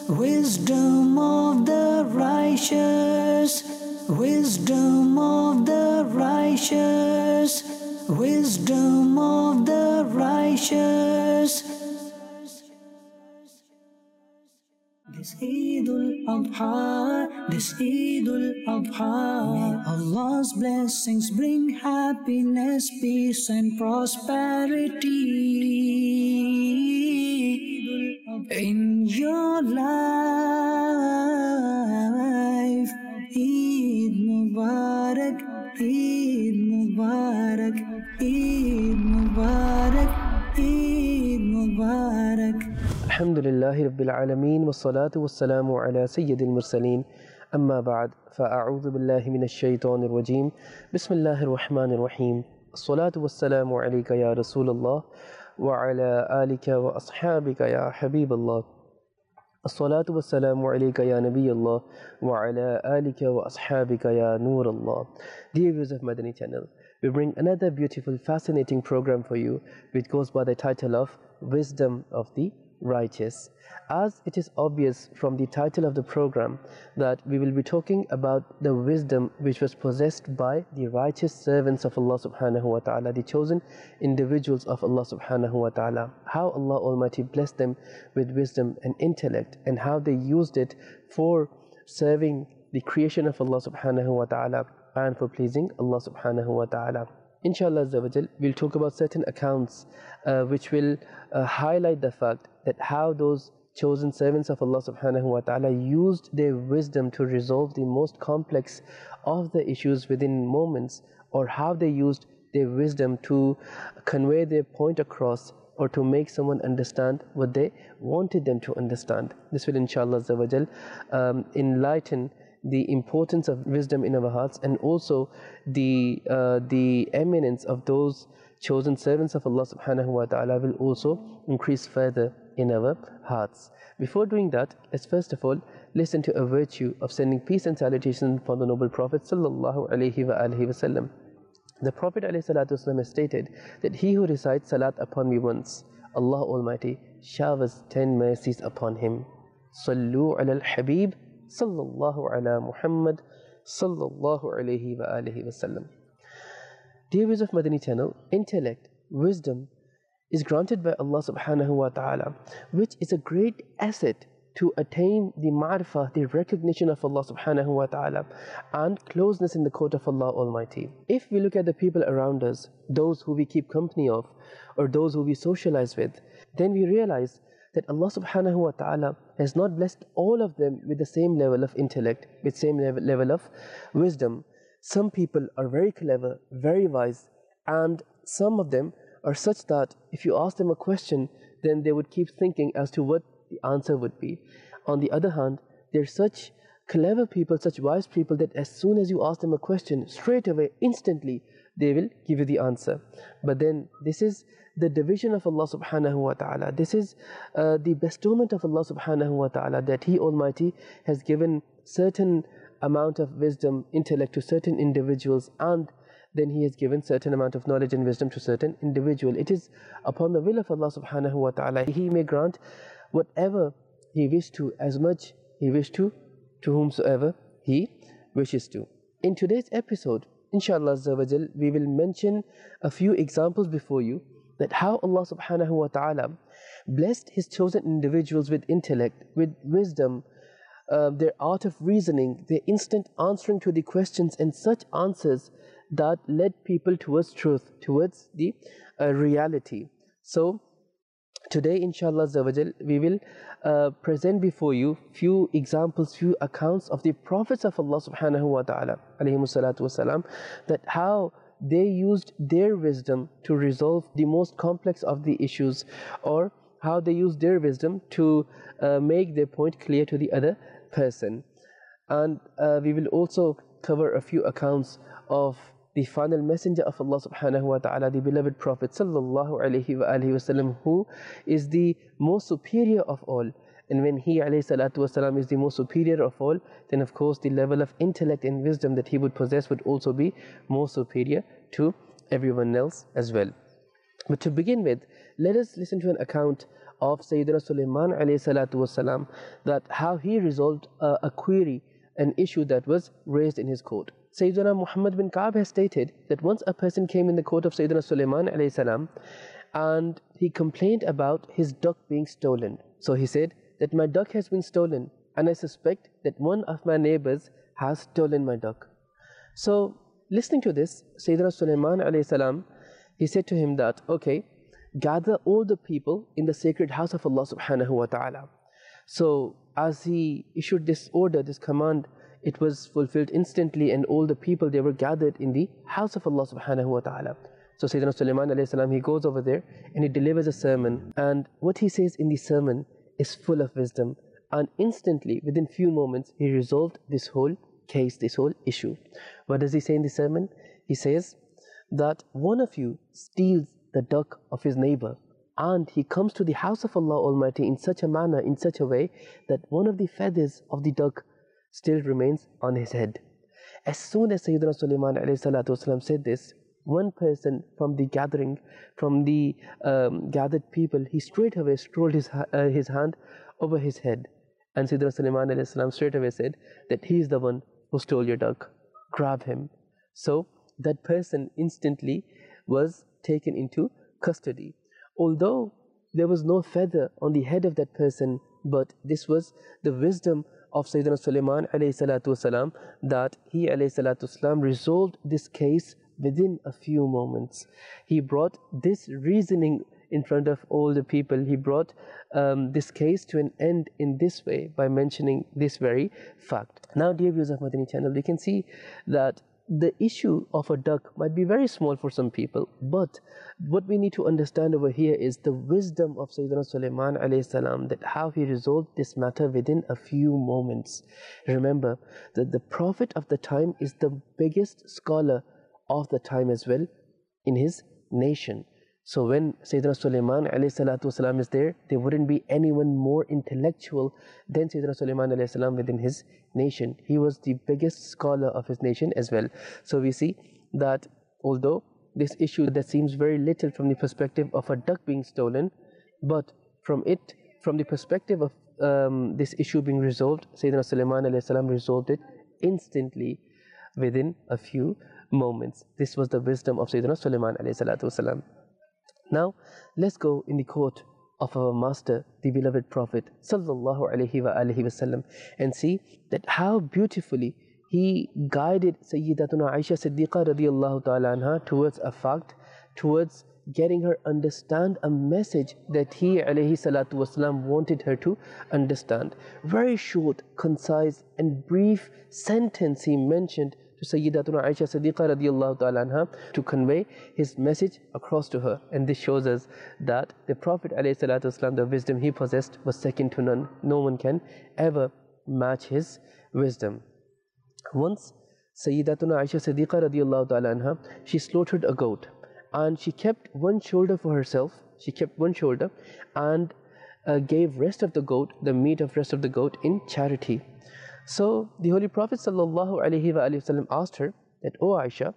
wisdom of the righteous, wisdom of the righteous, wisdom of the righteous. This Eidul Adha, this Eidul Adha, may Allah's blessings bring happiness, peace and prosperity in your life. Eid Mubarak, Eid Mubarak, Eid Mubarak, Eid Mubarak. Alhamdulillahi Rabbil Alameen, wassalatu wassalamu ala Sayyidil Mursaleen, amma ba'd, fa'a'udhu billahi minash shaitanir rajeem, bismillahir rahmanir rahim, as-salatu wassalamu alayka ya Rasulallah, wa ala alika wa ashabika ya Habiballah, as-salatu wassalamu alayka ya Nabiyallah, wa ala alika wa ashabika ya Noorallah. Dear viewers of Madani channel, we bring another beautiful, fascinating program for you, which goes by the title of Wisdom of the Righteous. As it is obvious from the title of the program that we will be talking about the wisdom which was possessed by the righteous servants of Allah subhanahu wa ta'ala, the chosen individuals of Allah subhanahu wa ta'ala, how Allah Almighty blessed them with wisdom and intellect, and how they used it for serving the creation of Allah subhanahu wa ta'ala and for pleasing Allah subhanahu wa ta'ala. Inshallah we'll talk about certain accounts which will highlight the fact that how those chosen servants of Allah subhanahu wa ta'ala used their wisdom to resolve the most complex of the issues within moments, or how they used their wisdom to convey their point across, or to make someone understand what they wanted them to understand. This will inshallah enlighten the importance of wisdom in our hearts, and also the eminence of those chosen servants of Allah subhanahu wa ta'ala will also increase further in our hearts. Before doing that, let's first of all listen to a virtue of sending peace and salutations upon the noble Prophet sallallahu alaihi wasallam. The Prophet alayhi salatu wasallam has stated that he who recites salat upon me once, Allah Almighty showers 10 mercies upon him. Sallu ala al-Habib sallallahu ala Muhammad sallallahu alayhi wasallam. Dear viewers of Madani channel, intellect, wisdom is granted by Allah subhanahu wa ta'ala, which is a great asset to attain the ma'rifah, the recognition of Allah subhanahu wa ta'ala, and closeness in the court of Allah Almighty. If we look at the people around us, those who we keep company of, or those who we socialize with, then we realize that Allah subhanahu wa ta'ala has not blessed all of them with the same level of intellect, with the same level of wisdom. Some people are very clever, very wise, and some of them are such that if you ask them a question, then they would keep thinking as to what the answer would be. On the other hand, they're such clever people, such wise people, that as soon as you ask them a question, straight away, instantly, they will give you the answer. But then this is the division of Allah subhanahu wa ta'ala. This is the bestowment of Allah subhanahu wa ta'ala, that He Almighty has given certain amount of wisdom, intellect to certain individuals, and then He has given certain amount of knowledge and wisdom to certain individual. It is upon the will of Allah subhanahu wa ta'ala. He may grant whatever He wishes to, as much He wishes to whomsoever He wishes to. In today's episode, inshallah we will mention a few examples before you, that how Allah subhanahu wa ta'ala blessed His chosen individuals with intellect, with wisdom, their art of reasoning, their instant answering to the questions, and such answers that led people towards truth, towards the reality. So today inshallah we will present before you few examples, few accounts of the prophets of Allah subhanahu wa ta'ala alayhimu salatu wasalam, that how they used their wisdom to resolve the most complex of the issues, or how they used their wisdom to make their point clear to the other person. And we will also cover a few accounts of the final messenger of Allah subhanahu wa ta'ala, the beloved Prophet sallallahu alayhi wasallam, who is the most superior of all. And when he alayhi salatu wasalam is the most superior of all, then of course the level of intellect and wisdom that he would possess would also be more superior to everyone else as well. But to begin with, let us listen to an account of Sayyidina Sulaiman alayhi salatu wasalam, that how he resolved a query, an issue that was raised in his court. Sayyidina Muhammad bin Ka'b has stated that once a person came in the court of Sayyidina Sulaiman alayhi salam and he complained about his duck being stolen. So he said that my duck has been stolen and I suspect that one of my neighbors has stolen my duck. So listening to this, Sayyidina Sulaiman alayhi salam, he said to him that, okay, gather all the people in the sacred house of Allah subhanahu wa ta'ala. So as he issued this order, this command, it was fulfilled instantly, and all the people, they were gathered in the house of Allah subhanahu wa ta'ala. So Sayyidina Sulaiman alayhi salam, he goes over there and he delivers a sermon, and what he says in the sermon is full of wisdom, and instantly within few moments he resolved this whole case, this whole issue. What does he say in the sermon? He says that one of you steals the duck of his neighbor, and he comes to the house of Allah Almighty in such a manner, in such a way that one of the feathers of the duck still remains on his head. As soon as Sayyidina Sulaiman alayhi salatu wasalam said this, one person from the gathering, from the gathered people, he straight away strolled his hand over his head, and Sayyidina Sulaiman alayhi salam straight away said that he is the one who stole your duck, grab him. So that person instantly was taken into custody. Although there was no feather on the head of that person, but this was the wisdom of Sayyidina Sulaiman alayhi salatu wasalam, that he alayhi salatu wasalam resolved this case within a few moments. He brought this reasoning in front of all the people. He brought this case to an end in this way by mentioning this very fact. Now, dear viewers of Madani channel, we can see that the issue of a duck might be very small for some people, but what we need to understand over here is the wisdom of Sayyidina Sulaiman alayhi salam, that how he resolved this matter within a few moments. Remember that the Prophet of the time is the biggest scholar of the time as well in his nation. So when Sayyidina Sulaiman alayhi salatu wasalam is there wouldn't be anyone more intellectual than Sayyidina Sulaiman alayhi salam within his nation. He was the biggest scholar of his nation as well. So we see that although this issue that seems very little from the perspective of a duck being stolen, but from the perspective of this issue being resolved, Sayyidina Sulaiman alayhi salam resolved it instantly within a few moments. This was the wisdom of Sayyidina Sulaiman alayhi salatu wasalam. Now, let's go in the court of our master, the beloved Prophet sallallahu alaihi wasallam, and see that how beautifully he guided Sayyidatuna Aisha Siddiqa radiyallahu ta'ala anha towards a fact, towards getting her understand a message that he alayhi salatu wasalam wanted her to understand. Very short, concise and brief sentence he mentioned to Sayyidatuna Aisha Siddiqa radiyallahu ta'ala anha to convey his message across to her. And this shows us that the Prophet alayhi salatu wasalam, the wisdom he possessed was second to none. No one can ever match his wisdom. Once Sayyidatuna Aisha Siddiqa radiyallahu ta'ala anha, she slaughtered a goat, and she kept one shoulder for herself. She kept one shoulder and gave rest of the goat, the meat of rest of the goat, in charity. So the Holy Prophet sallallahu alaihi wasallam asked her that, "O Aisha,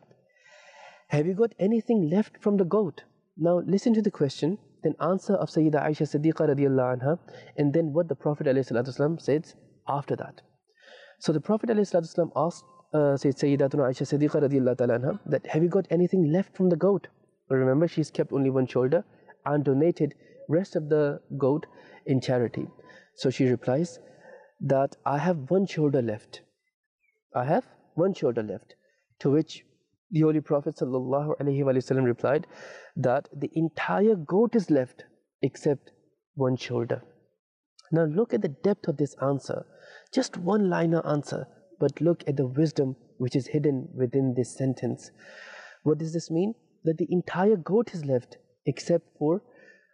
have you got anything left from the goat?" Now listen to the question, then answer of Sayyida Aisha Siddiqa radiyallahu anha, and then what the Prophet alayhi salatu wasallam said after that. So the Prophet alayhi salatu wasallam asked Sayyidatuna Aisha Siddiqa radiyallahu ta'ala anha that, "Have you got anything left from the goat?" Remember, she's kept only one shoulder and donated rest of the goat in charity. So she replies that, "I have one shoulder left. I have one shoulder left." To which the Holy Prophet sallallahu alaihi wasallam replied that the entire goat is left except one shoulder. Now look at the depth of this answer. Just one liner answer, but look at the wisdom which is hidden within this sentence. What does this mean? That the entire goat is left except for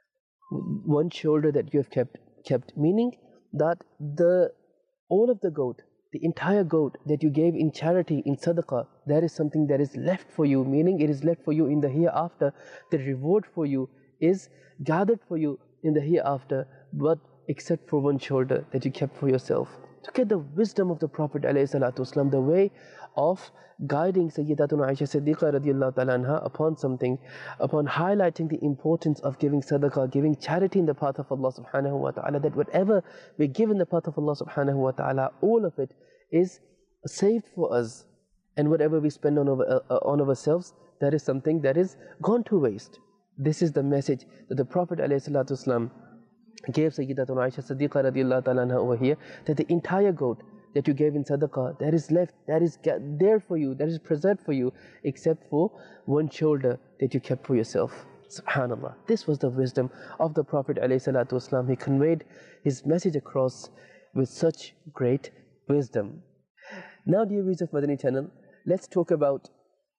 one shoulder that you have kept, meaning that all of the goat, the entire goat that you gave in charity, in sadaqah, that is something that is left for you, meaning it is left for you in the hereafter. The reward for you is gathered for you in the hereafter, but except for one shoulder that you kept for yourself. to get the wisdom of the Prophet ﷺ, the way of guiding Sayyidatuna Aisha Siddiqa radiallahu ta'ala anha upon something, upon highlighting the importance of giving sadaqah, giving charity in the path of Allah subhanahu wa ta'ala, that whatever we give in the path of Allah subhanahu wa ta'ala, all of it is saved for us, and whatever we spend on ourselves, that is something that is gone to waste. This is the message that the Prophet ﷺ gave Sayyidatuna Aisha Siddiqa radiallahu ta'ala anha over here, that the entire goat that you gave in sadaqah, that is left, that is there for you, that is preserved for you, except for one shoulder that you kept for yourself. Subhanallah. This was the wisdom of the Prophet ﷺ. He conveyed his message across with such great wisdom. Now, dear viewers of Madani channel, let's talk about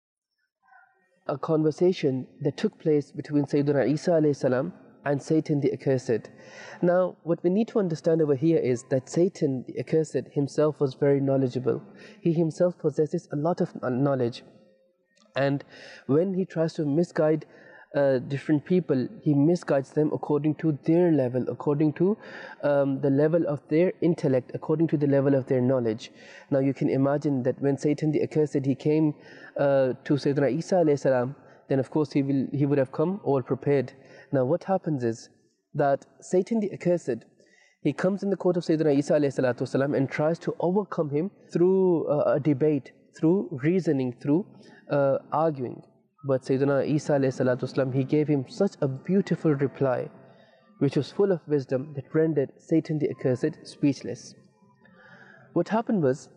a conversation that took place between Sayyidina Isa alayhi salam and Satan the accursed. Now, what we need to understand over here is that Satan the accursed himself was very knowledgeable. He himself possesses a lot of knowledge, and when he tries to misguide different people, he misguides them according to their level, according to the level of their intellect, according to the level of their knowledge. Now you can imagine that when Satan the accursed, he came to Sayyidina Isa alayhi salam, then of course he would have come all prepared. Now what happens is that Satan the accursed, he comes in the court of Sayyidina Isa alayhi salatu wasalam and tries to overcome him through a debate, through reasoning, through arguing. But Sayyidina Isa alayhi salatu wasalam, he gave him such a beautiful reply, which was full of wisdom, that rendered Satan the accursed speechless. What happened was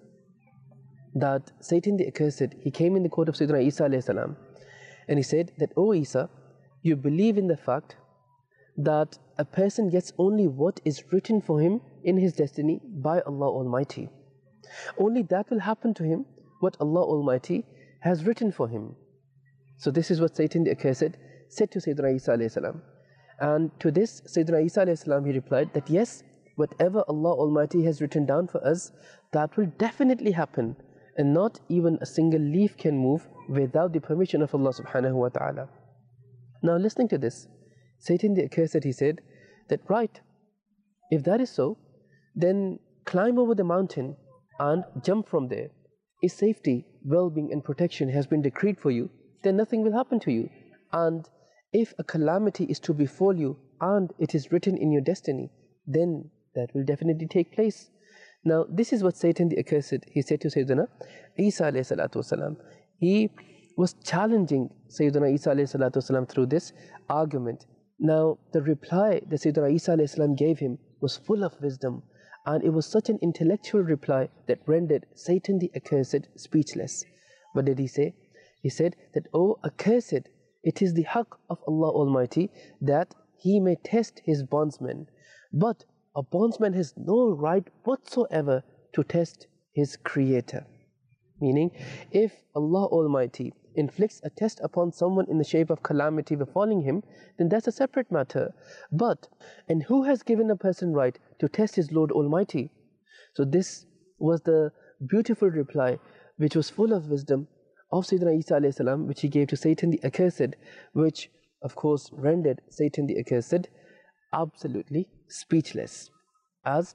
that Satan the accursed, he came in the court of Sayyidina Isa alayhi salam, and he said that, "O Isa, you believe in the fact that a person gets only what is written for him in his destiny by Allah Almighty. Only that will happen to him what Allah Almighty has written for him." So this is what Satan the accursed said to Sayyidina Isa alayhi salam. And to this, Sayyidina Isa alayhi salam, he replied that yes, whatever Allah Almighty has written down for us, that will definitely happen, and not even a single leaf can move without the permission of Allah subhanahu wa ta'ala. Now listening to this, Satan the accursed, he said that, right, if that is so, then climb over the mountain and jump from there. If safety, well-being and protection has been decreed for you, then nothing will happen to you. And if a calamity is to befall you and it is written in your destiny, then that will definitely take place. Now this is what Satan the accursed, he said to Sayyidina Isa alayhi salatu wasalam. He was challenging Sayyidina Isa alayhi salatu wasalam through this argument. Now the reply that Sayyidina Isa alayhi salam gave him was full of wisdom, and it was such an intellectual reply that rendered Satan the accursed speechless. What did he say? He said that, "O accursed, it is the haqq of Allah Almighty that He may test His bondsmen, but a bondsman has no right whatsoever to test his Creator." Meaning, if Allah Almighty inflicts a test upon someone in the shape of calamity befalling him, then that's a separate matter. And who has given a person right to test his Lord Almighty? So this was the beautiful reply, which was full of wisdom, of Sayyidina Isa alayhi salam, which he gave to Satan the accursed, which of course rendered Satan the accursed absolutely speechless, as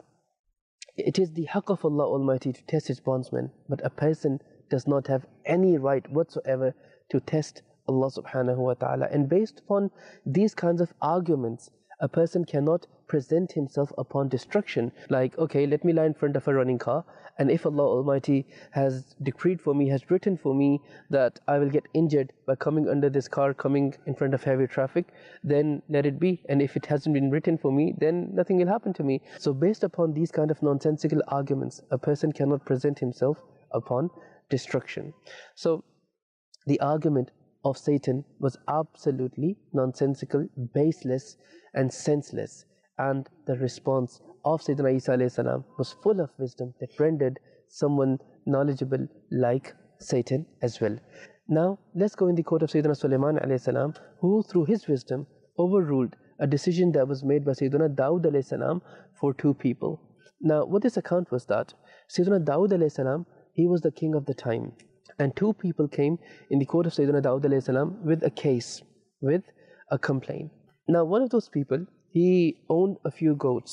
it is the haqq of Allah Almighty to test His bondsmen, but a person does not have any right whatsoever to test Allah subhanahu wa ta'ala. And based upon these kinds of arguments, a person cannot present himself upon destruction. Like, okay, let me lie in front of a running car, and if Allah Almighty has decreed for me, has written for me that I will get injured by coming under this car, coming in front of heavy traffic, then let it be. And if it hasn't been written for me, then nothing will happen to me. So based upon these kind of nonsensical arguments, a person cannot present himself upon destruction. So the argument of Satan was absolutely nonsensical, baseless and senseless, and the response of Sayyidina Isa alayhi salam was full of wisdom that rendered someone knowledgeable like Satan as well. Now let's go in the court of Sayyidina Sulaiman alayhi salam, who through his wisdom overruled a decision that was made by Sayyidina Dawood alayhi salam for two people. Now what this account was that Sayyidina Dawood alayhi salam, he was the king of the time, and two people came in the court of Sayyidina Dawood alayhi salam with a case, with a complaint. Now one of those people, he owned a few goats,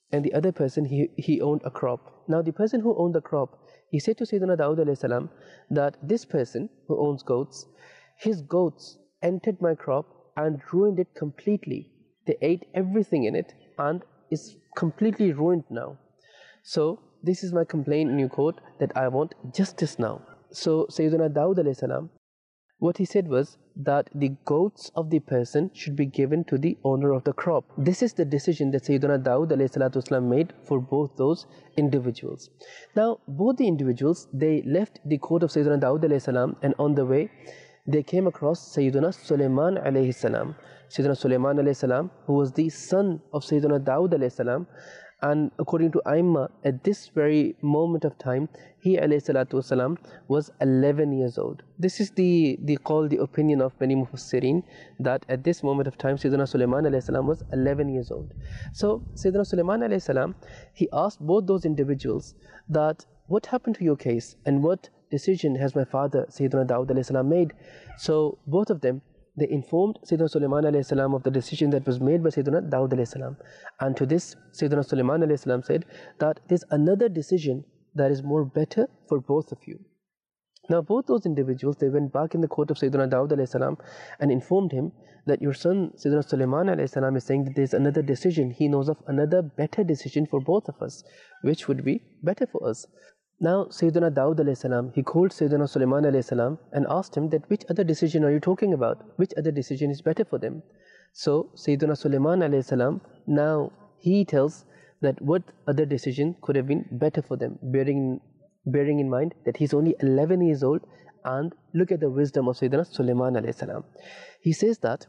and the other person, he owned a crop. Now the person who owned the crop, he said to Sayyidina Dawud alayhi salam that this person who owns goats, his goats entered my crop and ruined it completely. They ate everything in it and it's completely ruined now. So this is my complaint in your court, that I want justice now. So Sayyidina Dawud alayhi salam, what he said was that the goats of the person should be given to the owner of the crop. This is the decision that Sayyidina Dawud alayhi salatu wasalam made for both those individuals. Now both the individuals, they left the court of Sayyidina Dawud alayhi salam, and on the way they came across Sayyidina Sulaiman alayhi salam. Sayyidina Sulaiman alayhi salam, who was the son of Sayyidina Dawud alayhi salam, and according to Aimma, at this very moment of time, he alayhi salatu wasalam was 11 years old. This is the opinion of many Mufassirin, that at this moment of time Sayyidina Sulaiman alayhi salam was 11 years old. So Sayyidina Sulaiman alayhi salam, he asked both those individuals that, what happened to your case and what decision has my father Sayyidina Dawud alayhi salam made? So both of them, they informed Sayyidina Sulaiman alayhi salam of the decision that was made by Sayyidina Dawud alayhi salam. And to this, Sayyidina Sulaiman alayhi salam said that there's another decision that is more better for both of you. Now both those individuals, they went back in the court of Sayyidina Dawud alayhi salam and informed him that your son Sayyidina Sulaiman alayhi salam is saying that there's another decision. He knows of another better decision for both of us, which would be better for us. Now Sayyidina Dawud alayhi salam, he called Sayyidina Sulaiman alayhi salam and asked him that, which other decision are you talking about? Which other decision is better for them? So Sayyidina Sulaiman alayhi salam, now he tells that what other decision could have been better for them, bearing in mind that he's only 11 years old, and look at the wisdom of Sayyidina Sulaiman alayhi salam. He says that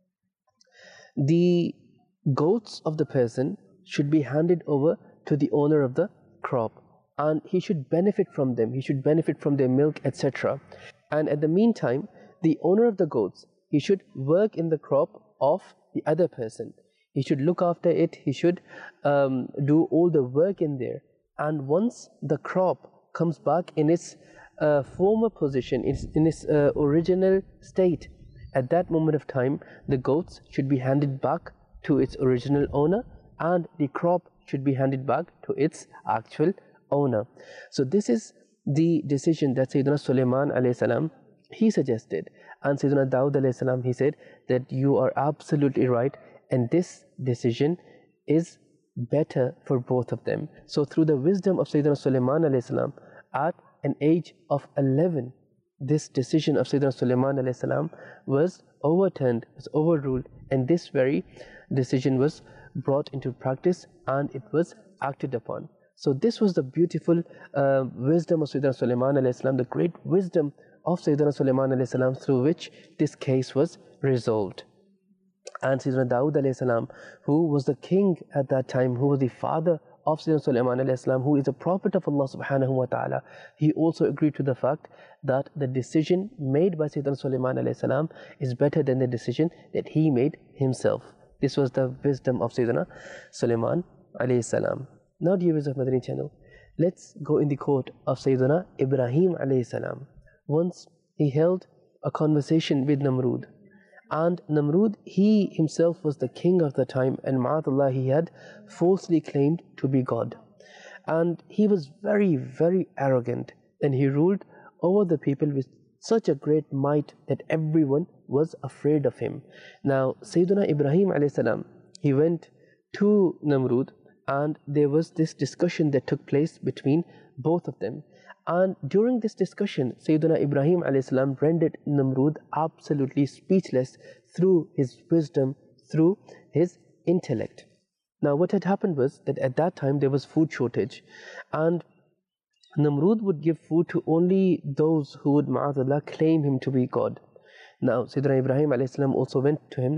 the goats of the person should be handed over to the owner of the crop, and he should benefit from them, he should benefit from their milk, etc. And at the meantime, the owner of the goats, he should work in the crop of the other person. He should look after it, he should do all the work in there. And once the crop comes back in its former position, in its original state, at that moment of time, the goats should be handed back to its original owner, and the crop should be handed back to its actual owner. So this is the decision that Sayyidina Sulaiman alayhi salam, he suggested, and Sayyidina Dawud alayhi salam, he said that you are absolutely right, and this decision is better for both of them. So through the wisdom of Sayyidina Sulaiman alayhi salam, at an age of 11, this decision of Sayyidina Sulaiman alayhi salam was overturned, was overruled, and this very decision was brought into practice and it was acted upon. So this was the beautiful wisdom of Sayyidina Sulaiman alayhi salam, the great wisdom of Sayyidina Sulaiman alayhi salam, through which this case was resolved. And Sayyidina Dawud alayhi salam, who was the king at that time, who was the father of Sayyidina Sulaiman alayhi salam, who is a prophet of Allah subhanahu wa ta'ala, he also agreed to the fact that the decision made by Sayyidina Sulaiman alayhi salam is better than the decision that he made himself. This was the wisdom of Sayyidina Sulaiman alayhi salam. Now, dear viewers of Madani channel, let's go in the court of Sayyidina Ibrahim alayhi salam. Once he held a conversation with Namrud, and Namrud, he himself was the king of the time, and ma'adallah, he had falsely claimed to be God, and he was very, very arrogant, and he ruled over the people with such a great might that everyone was afraid of him. Now Sayyidina Ibrahim alayhi salam, he went to Namrud, and there was this discussion that took place between both of them. And during this discussion, Sayyidina Ibrahim alayhi salam rendered Namrud absolutely speechless through his wisdom, through his intellect. Now what had happened was that at that time there was food shortage, and Namrud would give food to only those who would, ma'adallah, claim him to be God. Now Sayyidina Ibrahim alayhi salam also went to him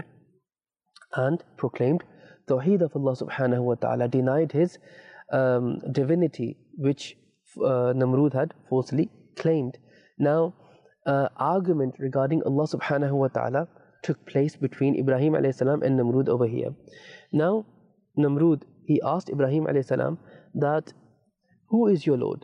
and proclaimed Tawheed of Allah subhanahu wa ta'ala, denied his divinity, which Namrud had falsely claimed. Now argument regarding Allah subhanahu wa ta'ala took place between Ibrahim alayhi salam and Namrud over here. Now Namrud, he asked Ibrahim alayhi salam that, who is your Lord?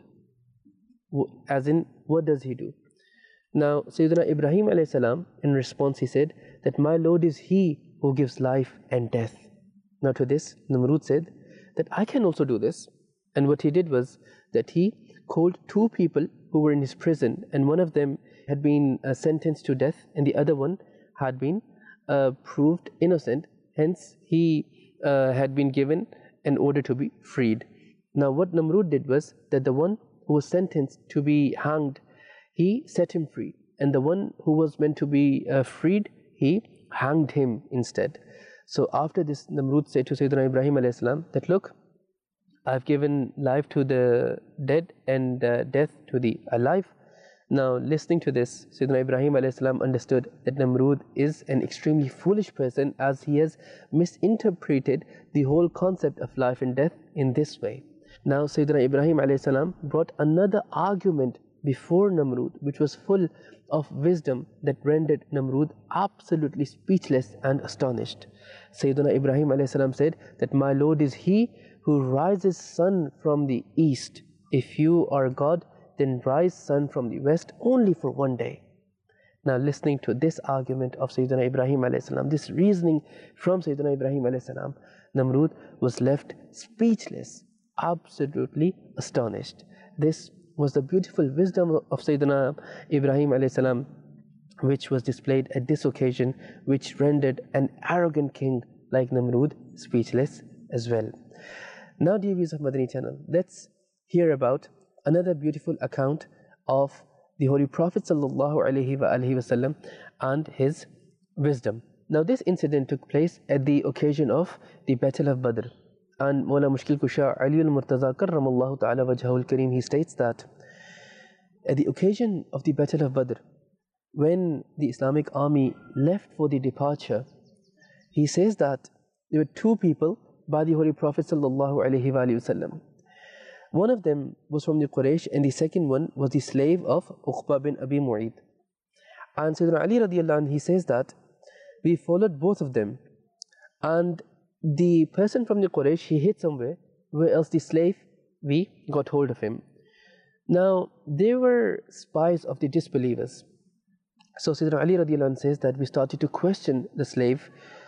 As in, what does he do? Now Sayyidina Ibrahim alayhi salam, in response, he said that my Lord is he who gives life and death. Now to this, Namrud said that I can also do this. And what he did was that he called two people who were in his prison, and one of them had been sentenced to death, and the other one had been proved innocent. Hence, he had been given an order to be freed. Now, what Namrud did was that the one who was sentenced to be hanged, he set him free, and the one who was meant to be freed, he hanged him instead. So after this, Namrud said to Sayyidina Ibrahim alayhi salam that, look, I've given life to the dead and death to the alive. Now, listening to this, Sayyidina Ibrahim alayhi salam understood that Namrud is an extremely foolish person, as he has misinterpreted the whole concept of life and death in this way. Now, Sayyidina Ibrahim alayhi salam brought another argument before Namrud, which was full of wisdom, that rendered Namrud absolutely speechless and astonished. Sayyidina Ibrahim alayhi salam said that, my Lord is he who rises sun from the east. If you are God, then rise sun from the west only for one day. Now, listening to this argument of Sayyidina Ibrahim alayhi salam, this reasoning from Sayyidina Ibrahim alayhi salam, Namrud was left speechless, absolutely astonished. This was the beautiful wisdom of Sayyidina Ibrahim alayhi salam, which was displayed at this occasion, which rendered an arrogant king like Namrud speechless as well. Now, dear viewers of Madani channel, let's hear about another beautiful account of the Holy Prophet sallallahu alaihi wasallam and his wisdom. Now, this incident took place at the occasion of the Battle of Badr. And Mawla Mushkil Kusha Ali al-Murtaza karramallahu ta'ala wajhahu al-kareem, he states that at the occasion of the Battle of Badr, when the Islamic army left for the departure, he says that there were two people by the Holy Prophet sallallahu alaihi wasallam. One of them was from the Quraysh, and the second one was the slave of Uqba bin Abi Mu'ayt. And Sayyidina Ali radiallahu anh, he says that we followed both of them, and the person from the Quraysh, he hid somewhere, where else the slave, we got hold of him. Now, they were spies of the disbelievers. So Sayyidina Ali radiallahu anh says that we started to question the slave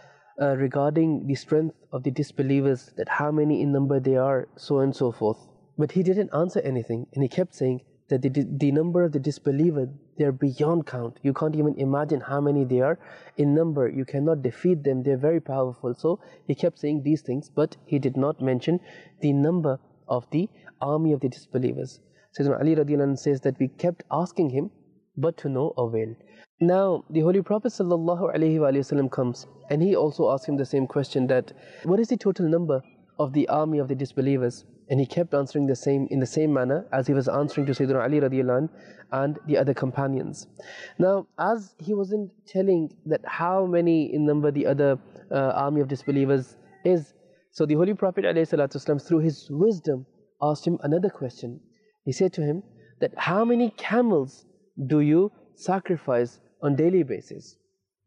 regarding the strength of the disbelievers, that how many in number they are, so and so forth. But he didn't answer anything, and he kept saying that the number of the disbeliever, they are beyond count. You can't even imagine how many they are in number. You cannot defeat them. They're very powerful. So he kept saying these things, but he did not mention the number of the army of the disbelievers. Sayyidina Ali radiallahu anh says that we kept asking him, but to no avail. Now, the Holy Prophet sallallahu alaihi wasallam comes, and he also asked him the same question, that what is the total number of the army of the disbelievers? And he kept answering the same in the same manner as he was answering to Sayyidina Ali radiallahu anh and the other companions. Now, as he wasn't telling that how many in number the other army of disbelievers is, so the Holy Prophet alayhi salatu wasalam, through his wisdom, asked him another question. He said to him that, how many camels do you sacrifice on daily basis?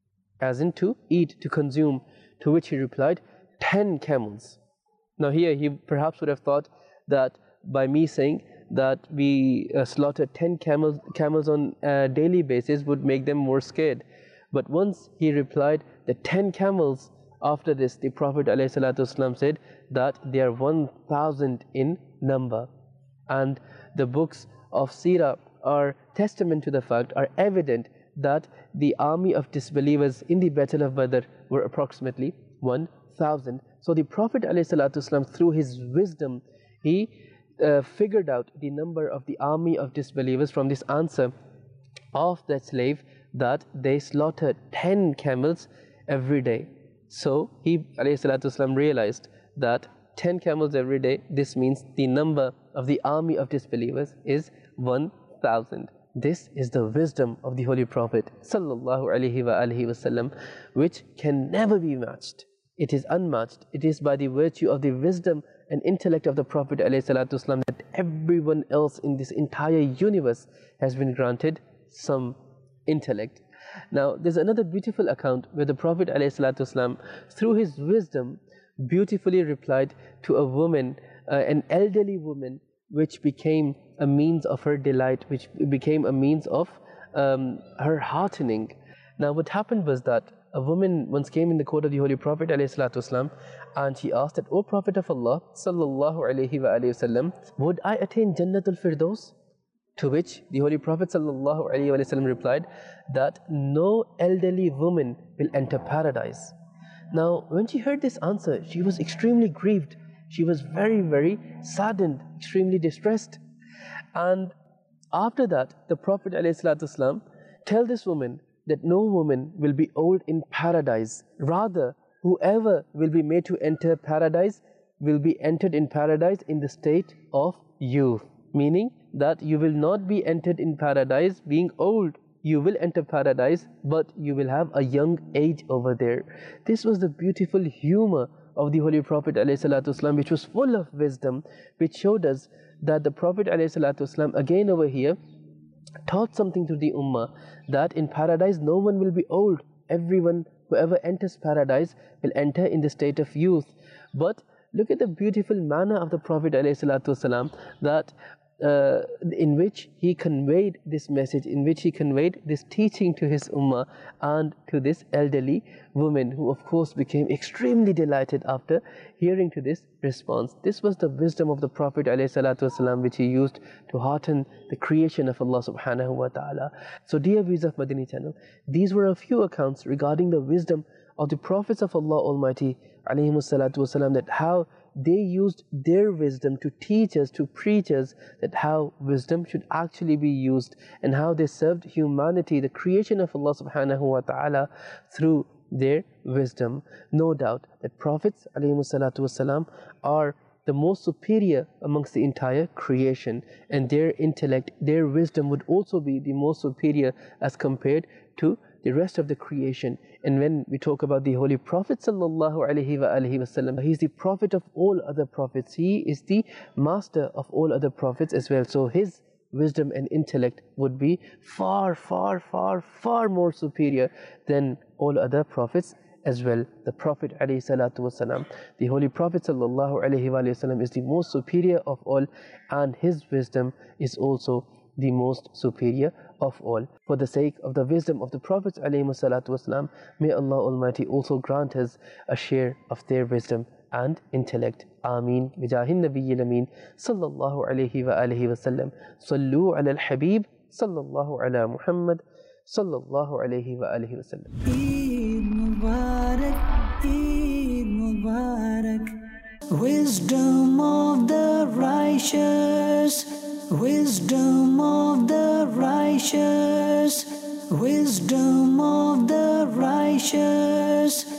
As in to eat, to consume. To which he replied, 10 camels. Now here he perhaps would have thought that by me saying that we slaughter 10 camels on a daily basis would make them more scared. But once he replied that 10 camels, after this the Prophet ﷺ said that they are 1,000 in number. And the books of Seerah are testament to the fact, are evident that the army of disbelievers in the Battle of Badr were approximately 1,000. So the Prophet ﷺ, through his wisdom, he figured out the number of the army of disbelievers from this answer of that slave, that they slaughtered 10 camels every day. So he ﷺ realized that 10 camels every day, this means the number of the army of disbelievers is 1,000. This is the wisdom of the Holy Prophet sallallahu alaihi wasallam, which can never be matched. It is unmatched. It is by the virtue of the wisdom and intellect of the Prophet ﷺ that everyone else in this entire universe has been granted some intellect. Now, there's another beautiful account where the Prophet ﷺ, through his wisdom, beautifully replied to a woman, an elderly woman, which became a means of her delight, which became a means of her heartening. Now, what happened was that a woman once came in the court of the Holy Prophet ﷺ, and she asked that, O Prophet of Allah sallallahu alaihi wasallam, would I attain Jannatul Firdaus? To which the Holy Prophet sallallahu alaihi wasallam replied that no elderly woman will enter paradise. Now, when she heard this answer, she was extremely grieved. She was very, very saddened, extremely distressed. And after that, the Prophet ﷺ tell this woman that no woman will be old in paradise. Rather, whoever will be made to enter paradise will be entered in paradise in the state of youth. Meaning that you will not be entered in paradise being old. You will enter paradise, but you will have a young age over there. This was the beautiful humor of the Holy Prophet ﷺ, which was full of wisdom, which showed us that the Prophet ﷺ again over here taught something to the Ummah, that in paradise no one will be old. Everyone, whoever enters paradise, will enter in the state of youth. But look at the beautiful manner of the Prophet ﷺ, that in which he conveyed this message, in which he conveyed this teaching to his ummah and to this elderly woman, who of course became extremely delighted after hearing to this response. This was the wisdom of the Prophet ﷺ, which he used to hearten the creation of Allah subhanahu wa ta'ala. So dear viewers of Madani channel, these were a few accounts regarding the wisdom of the prophets of Allah Almighty alayhimus salatu wasalam, that how they used their wisdom to teach us, to preach us that how wisdom should actually be used, and how they served humanity, the creation of Allah subhanahu wa ta'ala, through their wisdom. No doubt that prophets alayhimus salatu wasalam are the most superior amongst the entire creation, and their intellect, their wisdom would also be the most superior as compared to the rest of the creation. And when we talk about the Holy Prophet sallallahu alaihi wasallam, he is the prophet of all other prophets. He is the master of all other prophets as well. So his wisdom and intellect would be far, far, far, far more superior than all other prophets as well. The Prophet alayhi salatu wasalam, the Holy Prophet sallallahu alaihi wasallam, is the most superior of all, and his wisdom is also the most superior of all. For the sake of the wisdom of the Prophets alayhimus salatu wasalam, may Allah Almighty also grant us a share of their wisdom and intellect. Ameen. Bijahin Nabiyyil Ameen sallallahu alayhi wa alihi wa sallam. Sallu ala al-Habib sallallahu ala Muhammad sallallahu alayhi wa alihi wa sallam. Eid Mubarak, Eid Mubarak. Wisdom of the righteous, wisdom of the righteous, wisdom of the righteous.